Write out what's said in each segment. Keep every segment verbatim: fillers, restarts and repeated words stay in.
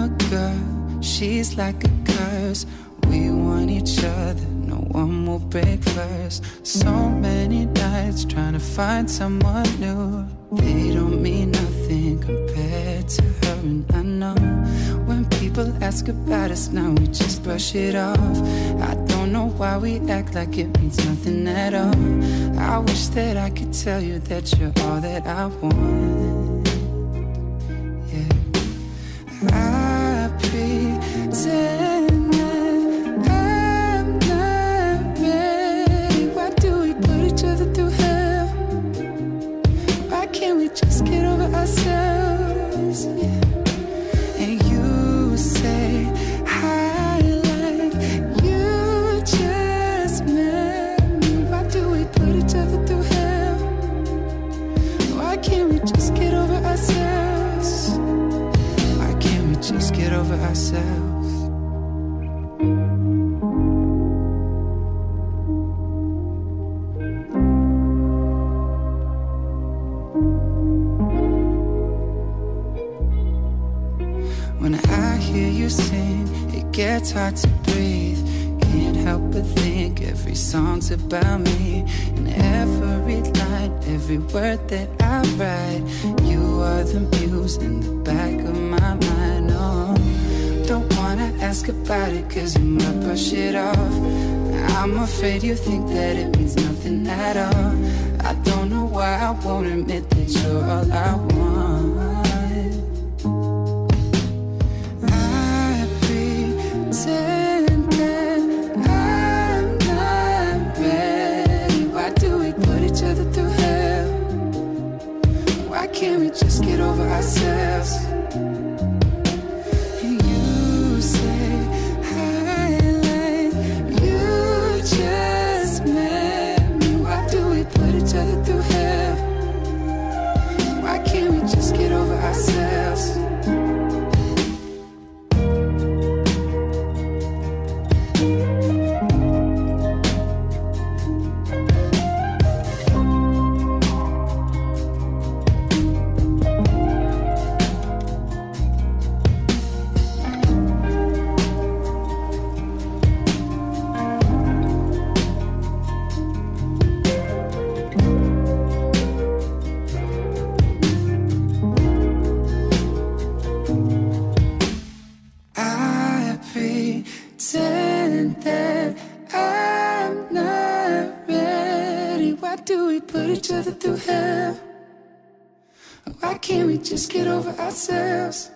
a girl, she's like a curse. We want each other, no one will break first. So many nights trying to find someone new. They don't mean nothing compared to her, and I know when people ask about us now, we just brush it off. I don't know why we act like it means nothing at all. I wish that I could tell you that you're all that I want. Yeah, I pretend that I'm not ready. Why do we put each other through hell? Why can't we just get over ourselves? Yeah. And you say I like you just met me. Why do we put each other through hell? Why can't we just get over ourselves? Why can't we just get over ourselves? When I hear you sing, it gets hard to breathe. Can't help but think every song's about me. And every line, every word that I write, you are the muse in the back of my mind. Oh, don't wanna ask about it, cause you might brush it off. I'm afraid you think that it means nothing at all. I don't know why I won't admit that you're all I want. Why can't we just get over ourselves? And you say I like you just met me. Why do we put each other through hell? Why can't we just get over ourselves? Pretend that I'm not ready. Why do we put each other through hell? Why can't we just get over ourselves?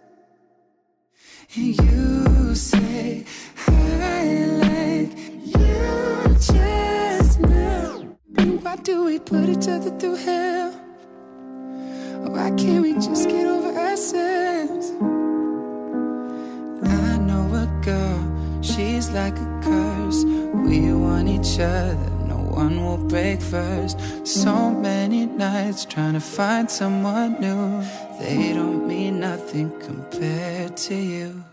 And you say I like you just know. Why do we put each other through hell? Why can't we just get over ourselves? I know a girl, she's like a curse. We want each other, no one will break first. So many nights trying to find someone new. They don't mean nothing compared to you.